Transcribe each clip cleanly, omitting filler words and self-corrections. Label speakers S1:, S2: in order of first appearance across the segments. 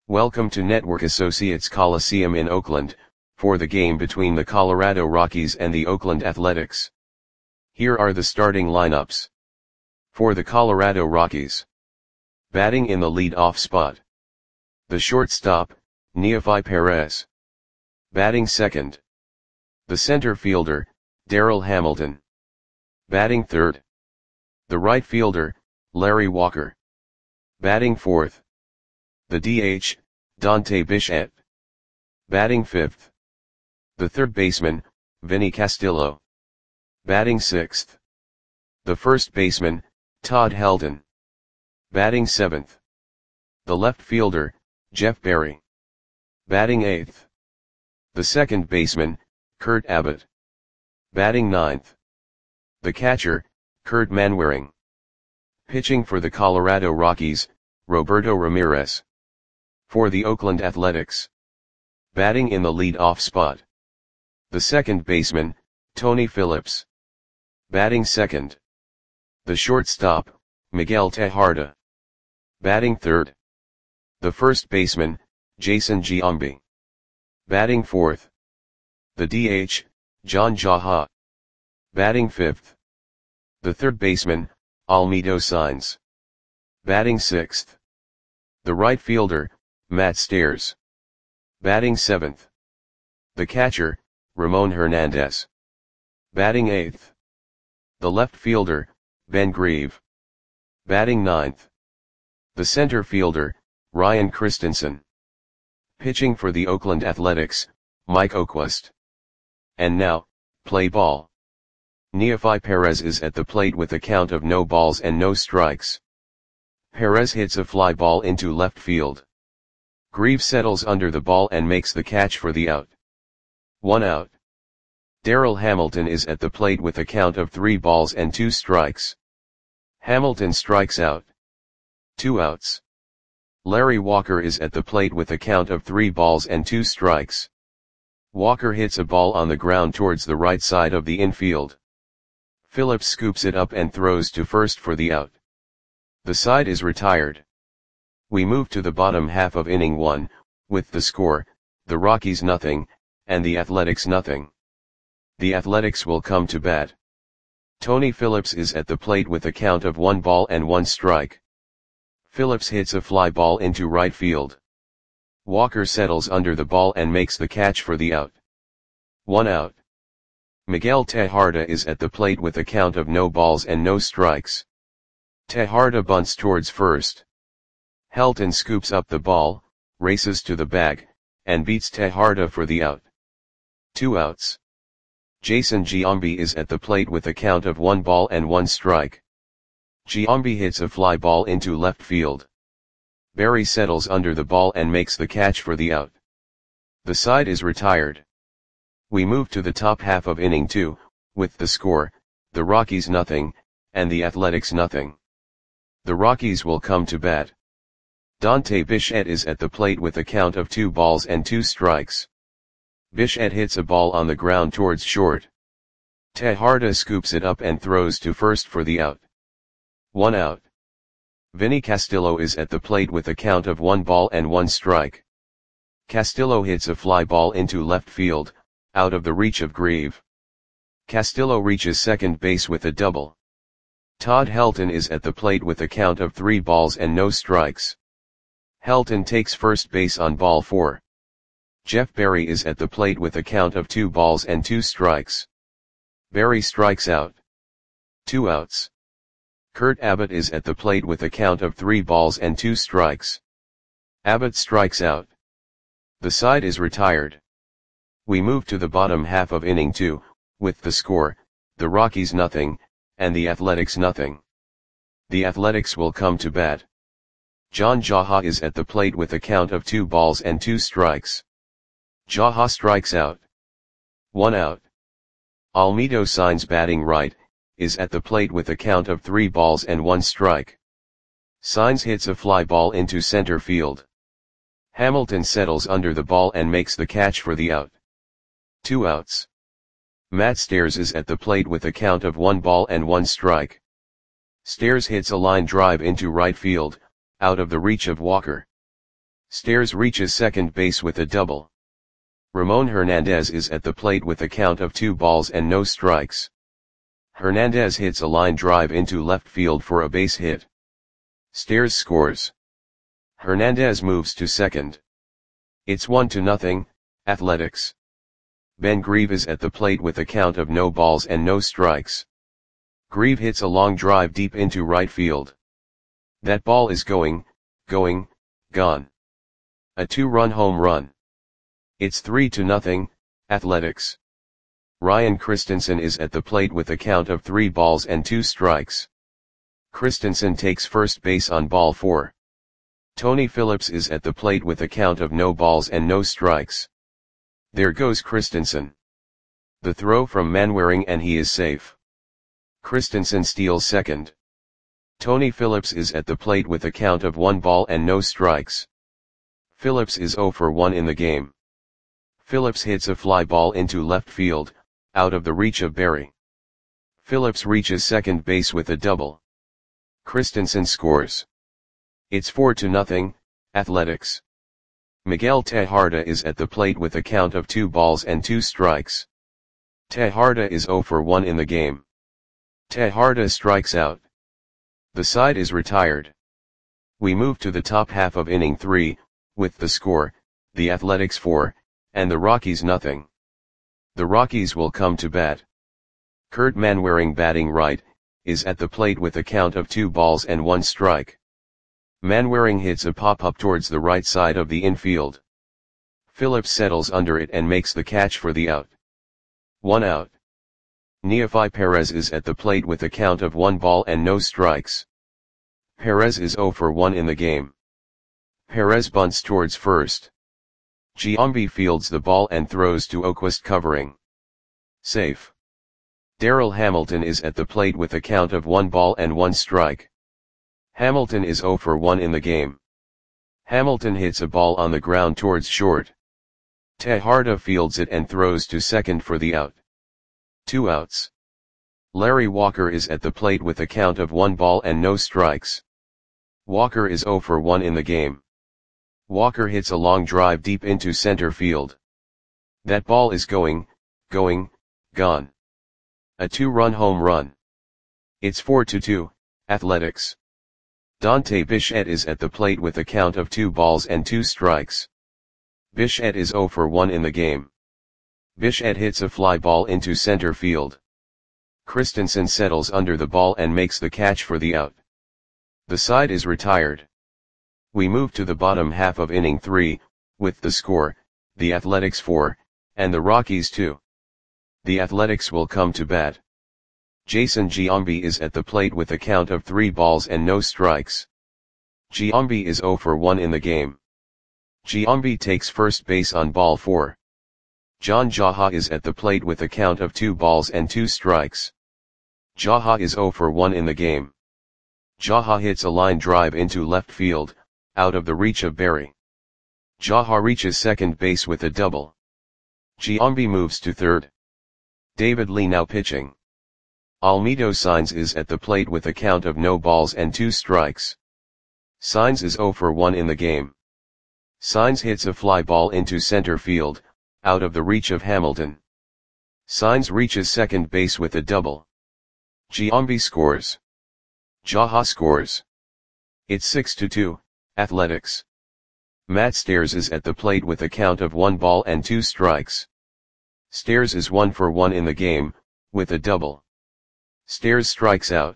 S1: Welcome to Network Associates Coliseum in Oakland, for the game between the Colorado Rockies and the Oakland Athletics. Here are the starting lineups. For the Colorado Rockies. Batting in the lead-off spot. The shortstop, Neofy Perez. Batting second. The center fielder, Darryl Hamilton. Batting third. The right fielder, Larry Walker. Batting fourth. The DH, Dante Bichette. Batting fifth. The third baseman, Vinny Castillo. Batting sixth. The first baseman, Todd Helton. Batting seventh. The left fielder, Jeff Berry. Batting eighth. The second baseman, Kurt Abbott. Batting ninth. The catcher, Kurt Manwaring. Pitching for the Colorado Rockies, Roberto Ramirez. For the Oakland Athletics. Batting in the lead-off spot. The second baseman, Tony Phillips. Batting second. The shortstop, Miguel Tejada. Batting third. The first baseman, Jason Giambi. Batting fourth. The DH, John Jaha. Batting fifth. The third baseman, Almedo Sainz. Batting sixth. The right fielder, Matt Stairs. Batting seventh. The catcher, Ramon Hernandez. Batting eighth. The left fielder, Ben Grieve. Batting ninth. The center fielder, Ryan Christensen. Pitching for the Oakland Athletics, Mike Oquist. And now, play ball. Neofy Perez is at the plate with a count of no balls and no strikes. Perez hits a fly ball into left field. Grieve settles under the ball and makes the catch for the out. 1 out. Darryl Hamilton is at the plate with a count of 3 balls and 2 strikes. Hamilton strikes out. 2 outs. Larry Walker is at the plate with a count of 3 balls and 2 strikes. Walker hits a ball on the ground towards the right side of the infield. Phillips scoops it up and throws to first for the out. The side is retired. We move to the bottom half of inning 1, with the score, the Rockies nothing, and the Athletics nothing. The Athletics will come to bat. Tony Phillips is at the plate with a count of 1 ball and 1 strike. Phillips hits a fly ball into right field. Walker settles under the ball and makes the catch for the out. 1 out. Miguel Tejada is at the plate with a count of no balls and no strikes. Tejada bunts towards first. Helton scoops up the ball, races to the bag, and beats Tejada for the out. 2 outs. Jason Giambi is at the plate with a count of 1 ball and 1 strike. Giambi hits a fly ball into left field. Berry settles under the ball and makes the catch for the out. The side is retired. We move to the top half of inning 2, with the score, the Rockies nothing, and the Athletics nothing. The Rockies will come to bat. Dante Bichette is at the plate with a count of 2 balls and 2 strikes. Bichette hits a ball on the ground towards short. Tejada scoops it up and throws to first for the out. 1 out. Vinny Castillo is at the plate with a count of 1 ball and 1 strike. Castillo hits a fly ball into left field, out of the reach of Grieve. Castillo reaches second base with a double. Todd Helton is at the plate with a count of 3 balls and no strikes. Helton takes first base on ball 4. Jeff Berry is at the plate with a count of 2 balls and 2 strikes. Berry strikes out. 2 outs. Kurt Abbott is at the plate with a count of 3 balls and 2 strikes. Abbott strikes out. The side is retired. We move to the bottom half of inning 2, with the score, the Rockies nothing, and the Athletics nothing. The Athletics will come to bat. John Jaha is at the plate with a count of 2 balls and 2 strikes. Jaha strikes out. 1 out. Almedo Sainz, batting right, is at the plate with a count of 3 balls and 1 strike. Sainz hits a fly ball into center field. Hamilton settles under the ball and makes the catch for the out. 2 outs. Matt Stairs is at the plate with a count of 1 ball and 1 strike. Stairs hits a line drive into right field, out of the reach of Walker. Stairs reaches second base with a double. Ramon Hernandez is at the plate with a count of 2 balls and no strikes. Hernandez hits a line drive into left field for a base hit. Stairs scores. Hernandez moves to second. It's 1-0, Athletics. Ben Grieve is at the plate with a count of no balls and no strikes. Grieve hits a long drive deep into right field. That ball is gone. A 2-run home run. It's 3-0, Athletics. Ryan Christensen is at the plate with a count of 3 balls and 2 strikes. Christensen takes first base on ball 4. Tony Phillips is at the plate with a count of no balls and no strikes. There goes Christensen. The throw from Manwaring and he is safe. Christensen steals second. Tony Phillips is at the plate with a count of 1 ball and no strikes. Phillips is 0 for 1 in the game. Phillips hits a fly ball into left field, out of the reach of Berry. Phillips reaches second base with a double. Christensen scores. It's 4-0, Athletics. Miguel Tejada is at the plate with a count of 2 balls and 2 strikes. Tejada is 0 for 1 in the game. Tejada strikes out. The side is retired. We move to the top half of inning 3, with the score, the Athletics 4, and the Rockies 0. The Rockies will come to bat. Kurt Manwaring, batting right, is at the plate with a count of 2 balls and 1 strike. Manwaring hits a pop-up towards the right side of the infield. Phillips settles under it and makes the catch for the out. 1 out. Neefi Perez is at the plate with a count of 1 ball and no strikes. Perez is 0 for 1 in the game. Perez bunts towards first. Giambi fields the ball and throws to O'Quist, covering. Safe. Darryl Hamilton is at the plate with a count of 1 ball and 1 strike. Hamilton is 0 for 1 in the game. Hamilton hits a ball on the ground towards short. Tejada fields it and throws to second for the out. 2 outs. Larry Walker is at the plate with a count of 1 ball and no strikes. Walker is 0 for 1 in the game. Walker hits a long drive deep into center field. That ball is gone. A 2-run home run. It's 4-2, Athletics. Dante Bichette is at the plate with a count of 2 balls and 2 strikes. Bichette is 0 for 1 in the game. Bichette hits a fly ball into center field. Christensen settles under the ball and makes the catch for the out. The side is retired. We move to the bottom half of inning 3, with the score, the Athletics 4, and the Rockies 2. The Athletics will come to bat. Jason Giambi is at the plate with a count of 3 balls and no strikes. Giambi is 0 for 1 in the game. Giambi takes first base on ball 4. John Jaha is at the plate with a count of 2 balls and 2 strikes. Jaha is 0 for 1 in the game. Jaha hits a line drive into left field, out of the reach of Berry. Jaha reaches second base with a double. Giambi moves to third. David Lee now pitching. Almedo Saenz is at the plate with a count of no balls and 2 strikes. Saenz is 0 for 1 in the game. Saenz hits a fly ball into center field, out of the reach of Hamilton. Saenz reaches second base with a double. Giambi scores. Jaha scores. It's 6-2, Athletics. Matt Stairs is at the plate with a count of 1 ball and 2 strikes. Stairs is 1 for 1 in the game, with a double. Stairs strikes out.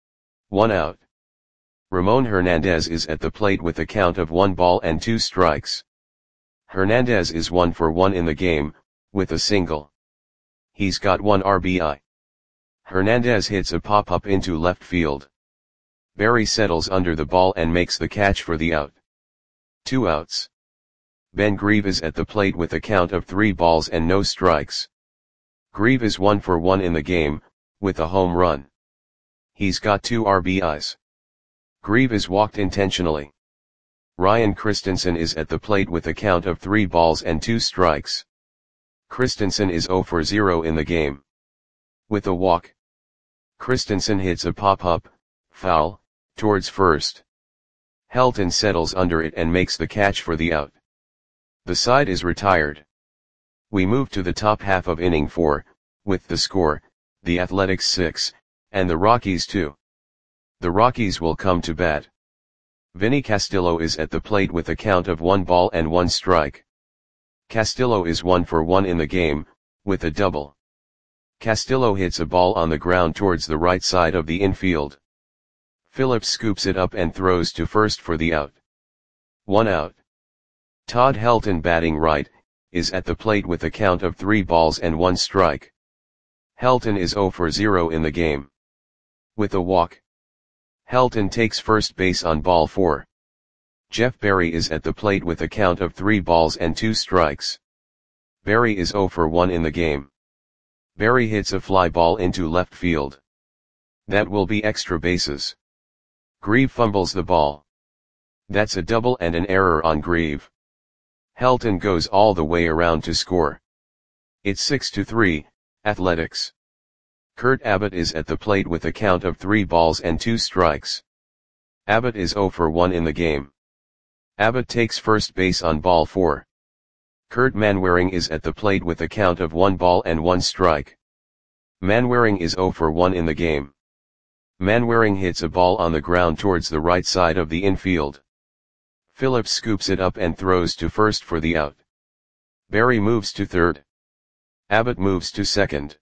S1: 1 out. Ramon Hernandez is at the plate with a count of 1 ball and 2 strikes. Hernandez is 1 for 1 in the game, with a single. He's got 1 RBI. Hernandez hits a pop-up into left field. Berry settles under the ball and makes the catch for the out. 2 outs. Ben Grieve is at the plate with a count of 3 balls and no strikes. Grieve is 1 for 1 in the game, with a home run. He's got 2 RBIs. Grieve is walked intentionally. Ryan Christensen is at the plate with a count of 3 balls and 2 strikes. Christensen is 0 for 0 in the game. With a walk. Christensen hits a pop-up, foul, towards first. Helton settles under it and makes the catch for the out. The side is retired. We move to the top half of inning 4, with the score, the Athletics 6, and the Rockies 2. The Rockies will come to bat. Vinny Castillo is at the plate with a count of 1 ball and 1 strike. Castillo is 1 for 1 in the game, with a double. Castillo hits a ball on the ground towards the right side of the infield. Phillips scoops it up and throws to first for the out. 1 out. Todd Helton, batting right, is at the plate with a count of 3 balls and 1 strike. Helton is 0 for 0 in the game. With a walk. Helton takes first base on ball 4. Jeff Berry is at the plate with a count of 3 balls and 2 strikes. Berry is 0 for 1 in the game. Berry hits a fly ball into left field. That will be extra bases. Grieve fumbles the ball. That's a double and an error on Grieve. Helton goes all the way around to score. It's 6-3, Athletics. Kurt Abbott is at the plate with a count of 3 balls and 2 strikes. Abbott is 0 for 1 in the game. Abbott takes first base on ball 4. Kurt Manwaring is at the plate with a count of 1 ball and 1 strike. Manwaring is 0 for 1 in the game. Manwaring hits a ball on the ground towards the right side of the infield. Phillips scoops it up and throws to first for the out. Berry moves to third. Abbott moves to second.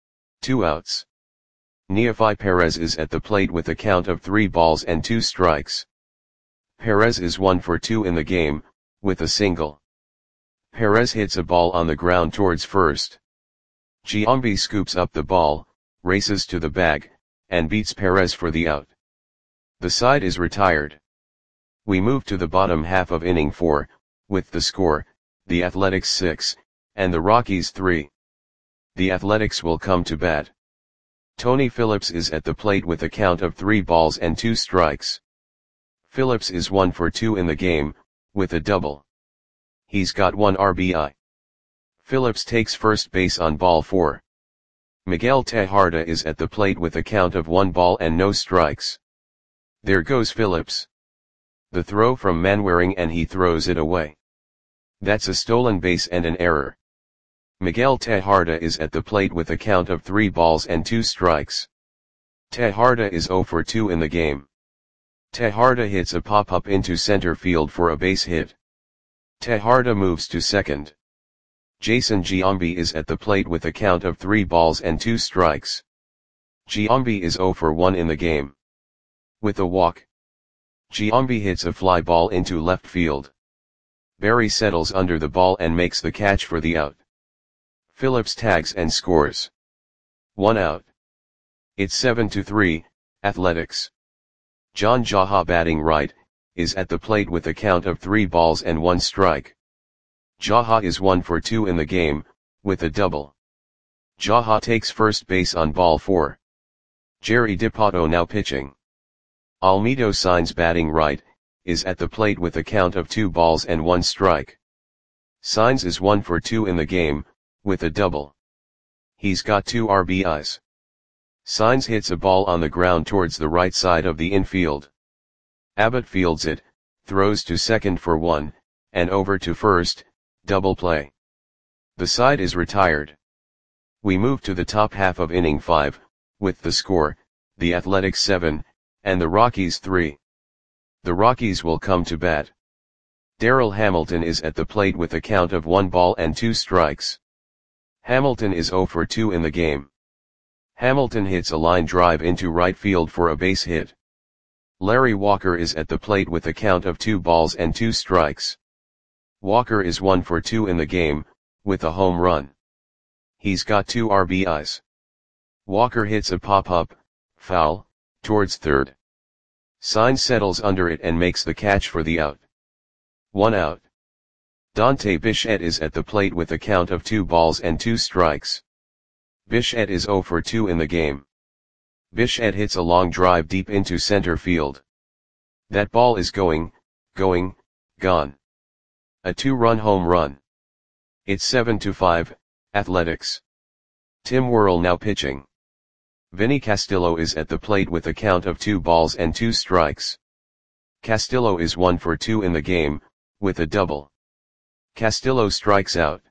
S1: 2 outs. Neefi Perez is at the plate with a count of 3 balls and 2 strikes. Perez is 1 for 2 in the game, with a single. Perez hits a ball on the ground towards first. Giambi scoops up the ball, races to the bag, and beats Perez for the out. The side is retired. We move to the bottom half of inning 4, with the score, the Athletics 6, and the Rockies 3. The Athletics will come to bat. Tony Phillips is at the plate with a count of 3 balls and 2 strikes. Phillips is 1 for 2 in the game, with a double. He's got 1 RBI. Phillips takes first base on ball 4. Miguel Tejada is at the plate with a count of 1 ball and no strikes. There goes Phillips. The throw from Manwaring and he throws it away. That's a stolen base and an error. Miguel Tejada is at the plate with a count of 3 balls and 2 strikes. Tejada is 0 for 2 in the game. Tejada hits a pop-up into center field for a base hit. Tejada moves to second. Jason Giambi is at the plate with a count of 3 balls and 2 strikes. Giambi is 0 for 1 in the game. With a walk. Giambi hits a fly ball into left field. Berry settles under the ball and makes the catch for the out. Phillips tags and scores. 1 out. It's 7-3, Athletics. John Jaha, batting right, is at the plate with a count of 3 balls and 1 strike. Jaha is 1 for 2 in the game, with a double. Jaha takes first base on ball 4. Jerry Dipoto now pitching. Almedo Sainz, batting right, is at the plate with a count of 2 balls and 1 strike. Sainz is 1 for 2 in the game, with a double. He's got 2 RBIs. Sainz hits a ball on the ground towards the right side of the infield. Abbott fields it, throws to second for 1, and over to first, double play. The side is retired. We move to the top half of inning 5, with the score, the Athletics 7, and the Rockies 3. The Rockies will come to bat. Darrell Hamilton is at the plate with a count of 1 ball and 2 strikes. Hamilton is 0 for 2 in the game. Hamilton hits a line drive into right field for a base hit. Larry Walker is at the plate with a count of 2 balls and 2 strikes. Walker is 1 for 2 in the game, with a home run. He's got 2 RBIs. Walker hits a pop-up, foul, towards third. Sainz settles under it and makes the catch for the out. 1 out. Dante Bichette is at the plate with a count of 2 balls and 2 strikes. Bichette is 0 for 2 in the game. Bichette hits a long drive deep into center field. That ball is gone. A 2-run home run. It's 7-5, Athletics. Tim Worrell now pitching. Vinny Castillo is at the plate with a count of 2 balls and 2 strikes. Castillo is 1 for 2 in the game, with a double. Castillo strikes out.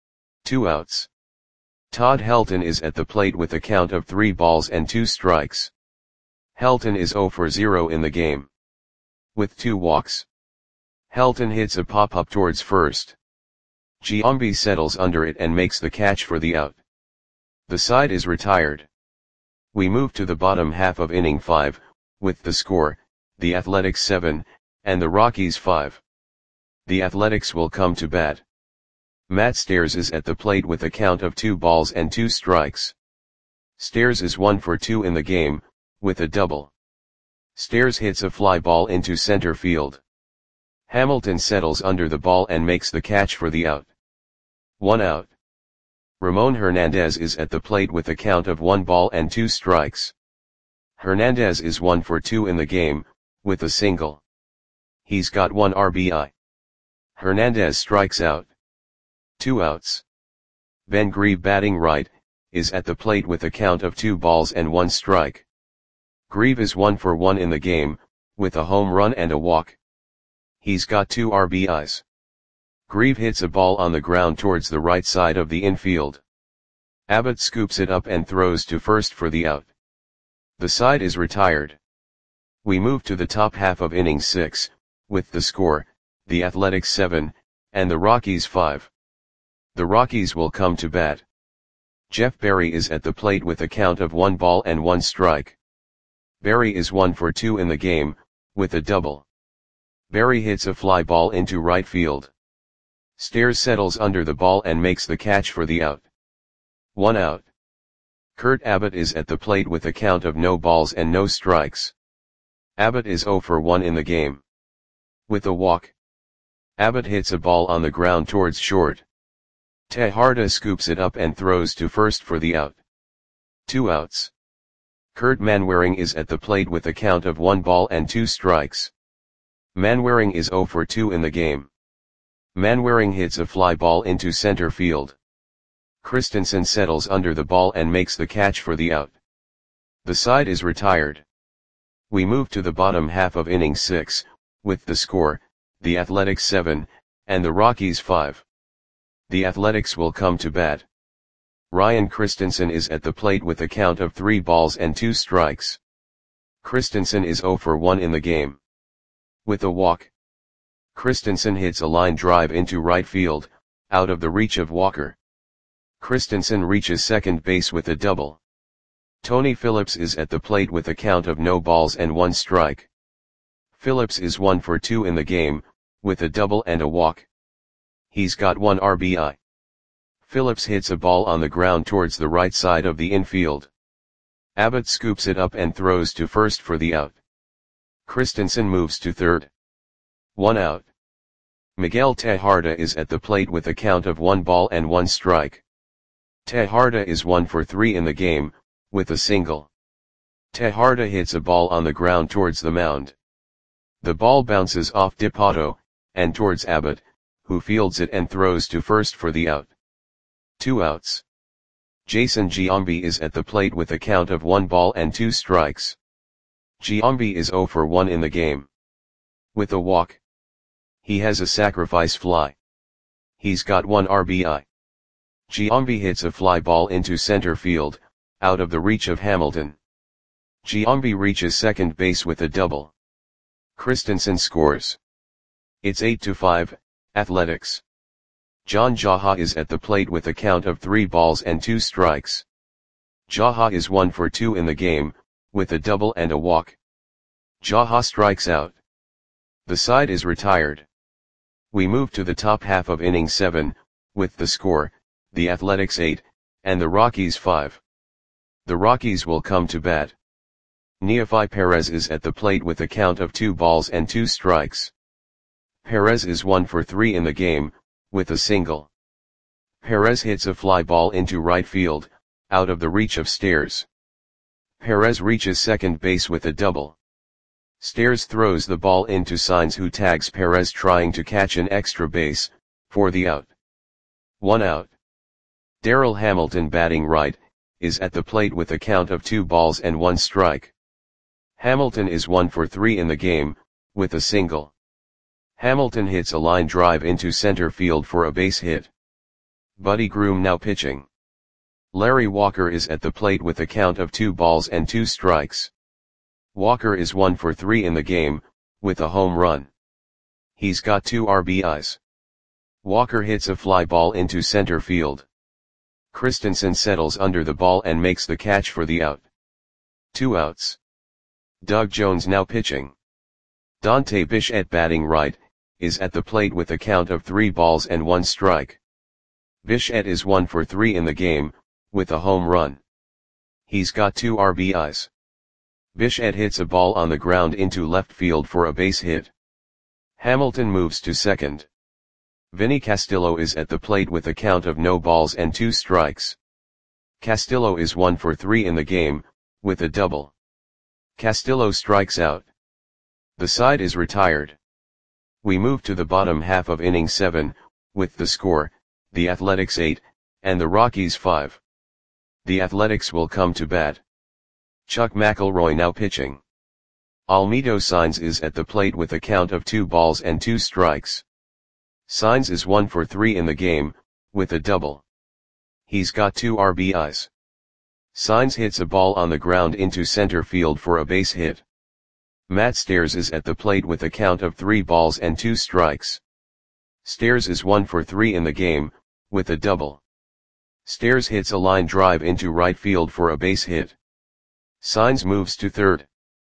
S1: 2 outs. Todd Helton is at the plate with a count of 3 balls and 2 strikes. Helton is 0 for 0 in the game. With 2 walks. Helton hits a pop-up towards first. Giambi settles under it and makes the catch for the out. The side is retired. We move to the bottom half of inning 5, with the score, the Athletics 7, and the Rockies 5. The Athletics will come to bat. Matt Stairs is at the plate with a count of 2 balls and 2 strikes. Stairs is 1 for 2 in the game, with a double. Stairs hits a fly ball into center field. Hamilton settles under the ball and makes the catch for the out. 1 out. Ramon Hernandez is at the plate with a count of 1 ball and 2 strikes. Hernandez is 1 for 2 in the game, with a single. He's got 1 RBI. Hernandez strikes out. 2 outs. Ben Grieve, batting right, is at the plate with a count of 2 balls and 1 strike. Grieve is 1 for 1 in the game, with a home run and a walk. He's got 2 RBIs. Grieve hits a ball on the ground towards the right side of the infield. Abbott scoops it up and throws to first for the out. The side is retired. We move to the top half of inning 6, with the score, the Athletics 7, and the Rockies 5. The Rockies will come to bat. Jeff Berry is at the plate with a count of 1 ball and 1 strike. Berry is 1 for 2 in the game, with a double. Berry hits a fly ball into right field. Stairs settles under the ball and makes the catch for the out. 1 out. Kurt Abbott is at the plate with a count of no balls and no strikes. Abbott is 0 for 1 in the game. With a walk. Abbott hits a ball on the ground towards short. Tejada scoops it up and throws to first for the out. 2 outs. Kurt Manwaring is at the plate with a count of 1 ball and 2 strikes. Manwaring is 0 for 2 in the game. Manwaring hits a fly ball into center field. Christensen settles under the ball and makes the catch for the out. The side is retired. We move to the bottom half of inning 6, with the score, the Athletics 7, and the Rockies 5. The Athletics will come to bat. Ryan Christensen is at the plate with a count of 3 balls and 2 strikes. Christensen is 0 for 1 in the game. With a walk. Christensen hits a line drive into right field, out of the reach of Walker. Christensen reaches second base with a double. Tony Phillips is at the plate with a count of no balls and 1 strike. Phillips is 1 for 2 in the game, with a double and a walk. He's got 1 RBI. Phillips hits a ball on the ground towards the right side of the infield. Abbott scoops it up and throws to first for the out. Christensen moves to third. 1 out. Miguel Tejada is at the plate with a count of 1 ball and 1 strike. Tejada is 1 for 3 in the game, with a single. Tejada hits a ball on the ground towards the mound. The ball bounces off Dipoto, and towards Abbott, who fields it and throws to first for the out. 2 outs. Jason Giambi is at the plate with a count of 1 ball and 2 strikes. Giambi is 0 for 1 in the game. With a walk. He has a sacrifice fly. He's got 1 RBI. Giambi hits a fly ball into center field, out of the reach of Hamilton. Giambi reaches second base with a double. Christensen scores. It's 8-5, Athletics. John Jaha is at the plate with a count of 3 balls and 2 strikes. Jaha is 1 for 2 in the game, with a double and a walk. Jaha strikes out. The side is retired. We move to the top half of inning 7, with the score, the Athletics 8, and the Rockies 5. The Rockies will come to bat. Neefi Perez is at the plate with a count of 2 balls and 2 strikes. Perez is 1 for 3 in the game, with a single. Perez hits a fly ball into right field, out of the reach of Stairs. Perez reaches second base with a double. Stairs throws the ball into Signs, who tags Perez trying to catch an extra base, for the out. 1 out. Darryl Hamilton, batting right, is at the plate with a count of 2 balls and 1 strike. Hamilton is 1 for 3 in the game, with a single. Hamilton hits a line drive into center field for a base hit. Buddy Groom now pitching. Larry Walker is at the plate with a count of 2 balls and 2 strikes. Walker is 1 for 3 in the game, with a home run. He's got 2 RBIs. Walker hits a fly ball into center field. Christensen settles under the ball and makes the catch for the out. 2 outs. Doug Jones now pitching. Dante Bichette batting right, is at the plate with a count of 3 balls and 1 strike. Bichette is 1 for 3 in the game, with a home run. He's got 2 RBIs. Bichette hits a ball on the ground into left field for a base hit. Hamilton moves to second. Vinny Castillo is at the plate with a count of no balls and 2 strikes. Castillo is 1 for 3 in the game, with a double. Castillo strikes out. The side is retired. We move to the bottom half of inning 7, with the score, the Athletics 8, and the Rockies 5. The Athletics will come to bat. Chuck McElroy now pitching. Almedo Sainz is at the plate with a count of 2 balls and 2 strikes. Sainz is 1 for 3 in the game, with a double. He's got 2 RBIs. Sainz hits a ball on the ground into center field for a base hit. Matt Stairs is at the plate with a count of 3 balls and 2 strikes. Stairs is 1 for 3 in the game, with a double. Stairs hits a line drive into right field for a base hit. Sainz moves to third.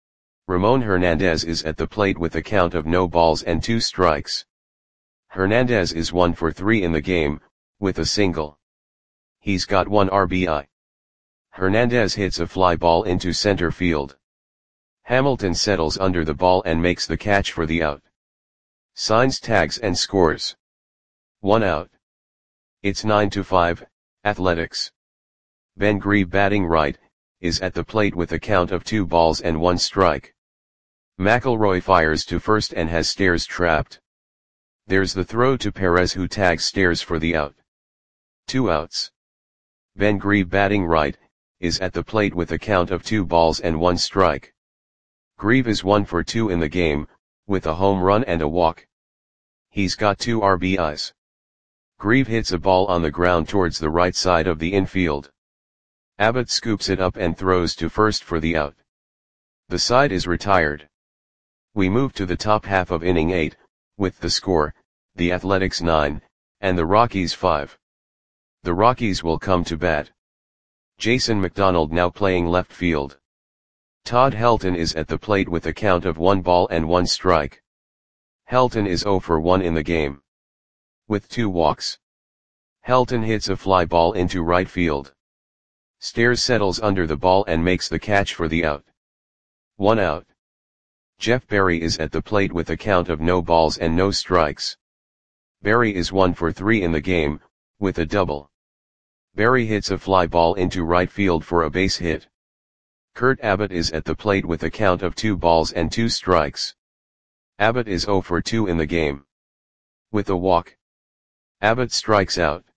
S1: Ramon Hernandez is at the plate with a count of no balls and 2 strikes. Hernandez is 1 for 3 in the game, with a single. He's got 1 RBI. Hernandez hits a fly ball into center field. Hamilton settles under the ball and makes the catch for the out. Sainz tags and scores. 1 out. It's 9-5, Athletics. Ben Grieve batting right, is at the plate with a count of 2 balls and 1 strike. McElroy fires to first and has Stairs trapped. There's the throw to Perez who tags Stairs for the out. 2 outs. Ben Grieve batting right, is at the plate with a count of 2 balls and 1 strike. Grieve is 1 for 2 in the game, with a home run and a walk. He's got 2 RBIs. Grieve hits a ball on the ground towards the right side of the infield. Abbott scoops it up and throws to first for the out. The side is retired. We move to the top half of inning 8, with the score, the Athletics 9, and the Rockies 5. The Rockies will come to bat. Jason McDonald now playing left field. Todd Helton is at the plate with a count of 1 ball and 1 strike. Helton is 0 for 1 in the game. With 2 walks. Helton hits a fly ball into right field. Stairs settles under the ball and makes the catch for the out. 1 out. Jeff Berry is at the plate with a count of no balls and no strikes. Berry is 1 for 3 in the game, with a double. Berry hits a fly ball into right field for a base hit. Kurt Abbott is at the plate with a count of 2 balls and 2 strikes. Abbott is 0 for 2 in the game. With a walk. Abbott strikes out.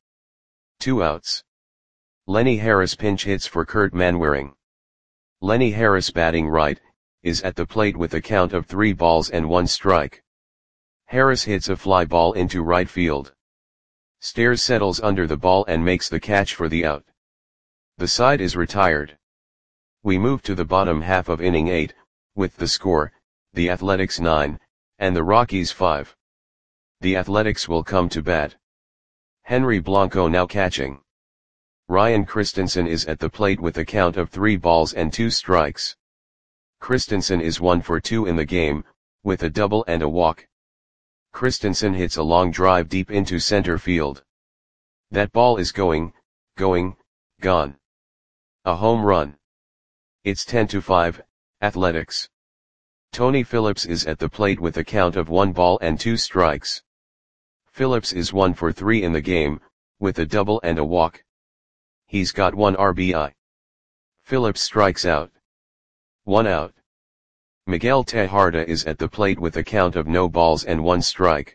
S1: 2 outs. Lenny Harris pinch hits for Kurt Manwaring. Lenny Harris batting right, is at the plate with a count of 3 balls and 1 strike. Harris hits a fly ball into right field. Stairs settles under the ball and makes the catch for the out. The side is retired. We move to the bottom half of inning 8, with the score, the Athletics 9, and the Rockies 5. The Athletics will come to bat. Henry Blanco now catching. Ryan Christensen is at the plate with a count of 3 balls and 2 strikes. Christensen is 1 for 2 in the game, with a double and a walk. Christensen hits a long drive deep into center field. That ball is going, gone. A home run. It's 10-5, Athletics. Tony Phillips is at the plate with a count of 1 ball and 2 strikes. Phillips is 1 for 3 in the game, with a double and a walk. He's got 1 RBI. Phillips strikes out. 1 out. Miguel Tejada is at the plate with a count of no balls and 1 strike.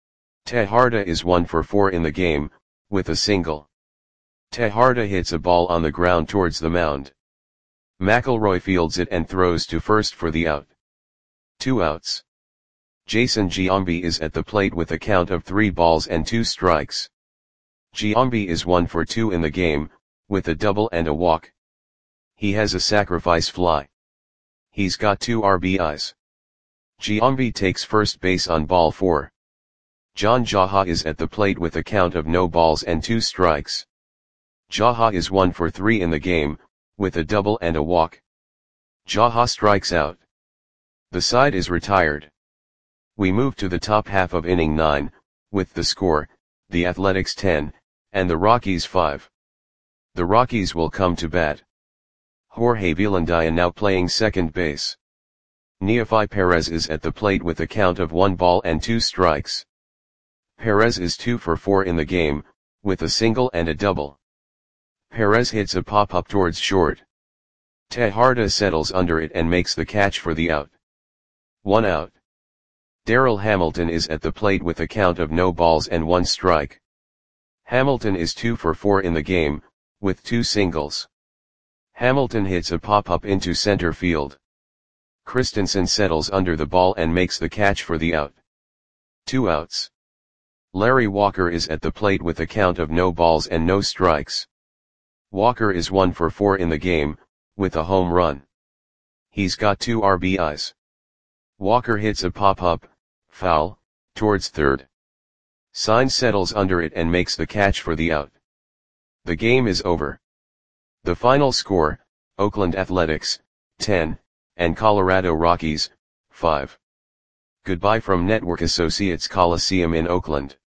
S1: Tejada is 1 for 4 in the game, with a single. Tejada hits a ball on the ground towards the mound. McElroy fields it and throws to first for the out. 2 outs. Jason Giambi is at the plate with a count of 3 balls and 2 strikes. Giambi is 1 for 2 in the game, with a double and a walk. He has a sacrifice fly. He's got 2 RBIs. Giambi takes first base on ball 4. John Jaha is at the plate with a count of no balls and 2 strikes. Jaha is 1 for 3 in the game, with a double and a walk. Jaha strikes out. The side is retired. We move to the top half of inning 9, with the score, the Athletics 10, and the Rockies 5. The Rockies will come to bat. Jorge Velandia now playing second base. Neofi Perez is at the plate with a count of 1 ball and 2 strikes. Perez is 2 for 4 in the game, with a single and a double. Perez hits a pop-up towards short. Tejada settles under it and makes the catch for the out. 1 out. Darryl Hamilton is at the plate with a count of no balls and 1 strike. Hamilton is 2 for 4 in the game, with 2 singles. Hamilton hits a pop-up into center field. Christensen settles under the ball and makes the catch for the out. 2 outs. Larry Walker is at the plate with a count of no balls and no strikes. Walker is 1 for 4 in the game, with a home run. He's got 2 RBIs. Walker hits a pop-up, foul, towards third. Saenz settles under it and makes the catch for the out. The game is over. The final score, Oakland Athletics, 10, and Colorado Rockies, 5. Goodbye from Network Associates Coliseum in Oakland.